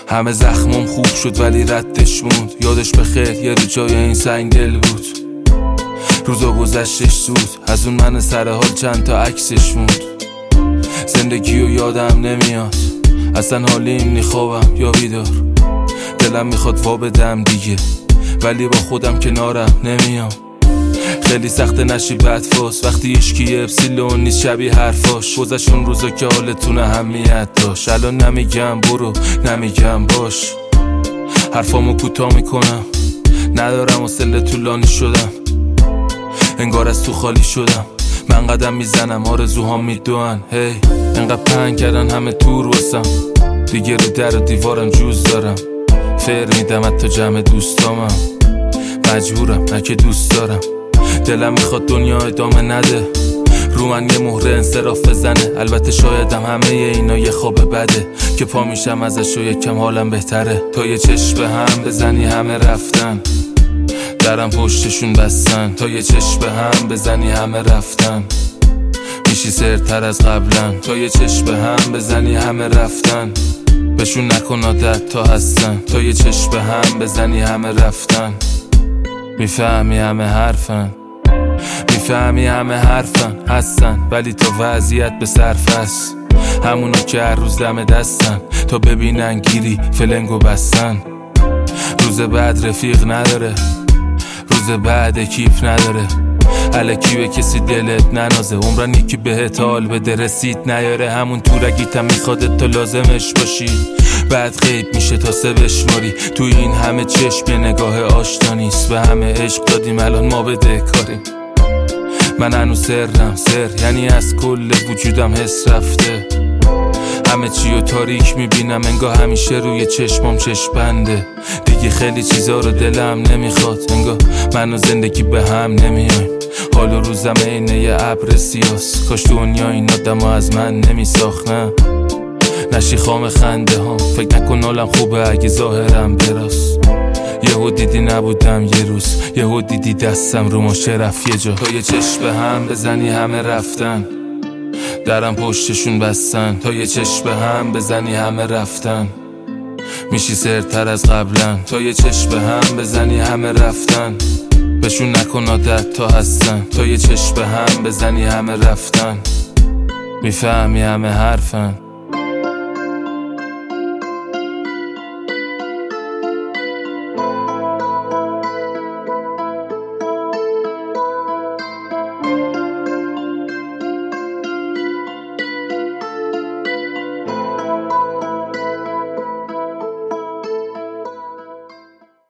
همه زخمم خوب شد ولی ردش موند. یادش بخیر یه رو جای این سنگ دل بود. روزا گذشتش زود، از اون من سر حال چند تا عکسش موند. زندگیو یادم نمیاد، اصلا حالیم نی خوابم یا بیدار. دلم میخواد وا بدم دیگه، ولی با خودم کنارم نمیام. خیلی سخت نشی بدفاس وقتی اشکی اپسیلون نیست شبیه حرفاش. گذشون روزا که حالتون اهمیت داشت. الان نمیگم برو، نمیگم باش، حرفامو کوتاه میکنم. ندارم حوصله طولانی شدم، انگار از تو خالی شدم. من قدم میزنم آرزوهام میدوئن. هی انقدر پنگ کردن همه دور واسم، دیگه رو در و دیوارم جوز دارم. فر میدم حتی جمع دوستامم، مجبورم نه که دوست دارم. دلم میخواد دنیا ادامه نده، رو من یه مهره انصراف بزنه. البته شایدم همه اینا یه خواب بده که پا میشم ازش و یکم حالم بهتره. تا یه چشم به هم بزنی همه رفتن، درم پشتشون بستن. تا یه چشم به هم بزنی همه رفتن، میشی سرتر از قبلن. تا یه چشم به هم بزنی همه رفتن، بهشون نکن عادت تا هستن. تا یه چشم به هم بزنی همه رفتن، میفهمی همه حرفن. میفهمی همه حرفن هستن، ولی تا وضعیت به صرف است. همونا که هر روز دم دستن، تا ببینن گیری فلنگو بستن. روز بعد رفیق نداره، روز بعد کیف نداره. الکی به کسی دلت ننازه، عمرن یکی بهت حال بده رسید نیاره. همون تورگیتم میخواد تا لازمش باشی، بعد غیب میشه تا سه بشماری. تو این همه چشم یه نگاه آشنا نیست. به همه عشق دادیم الان ما بده کاریم. من هنوز سرم سر، یعنی از کل وجودم حس رفته. همه چیو تاریک میبینم، انگار همیشه روی چشمام چشم بنده. دیگه خیلی چیزا رو دلم نمیخواد، انگار من و زندگی به هم نمیایم. حال و روزم اینه یه ابر سیاس، کاش دنیا این آدمو از من نمیساختن. نشی خام خنده هم، فکر نکن حالم خوبه اگه ظاهرم براست. یهو دیدی نبودم یه روز، یهو دیدی دستم رو ماشه رفت یه جا. تا یه چشم به هم بزنی همه رفتن، درم پشتشون بستن. تا یه چشم به هم بزنی همه رفتن، میشی سرتر از قبلن. تا یه چشم به هم بزنی همه رفتن، بهشون نکن عادت تا هستن. تا یه چشم به هم بزنی همه رفتن، میفهمی همه حرفن.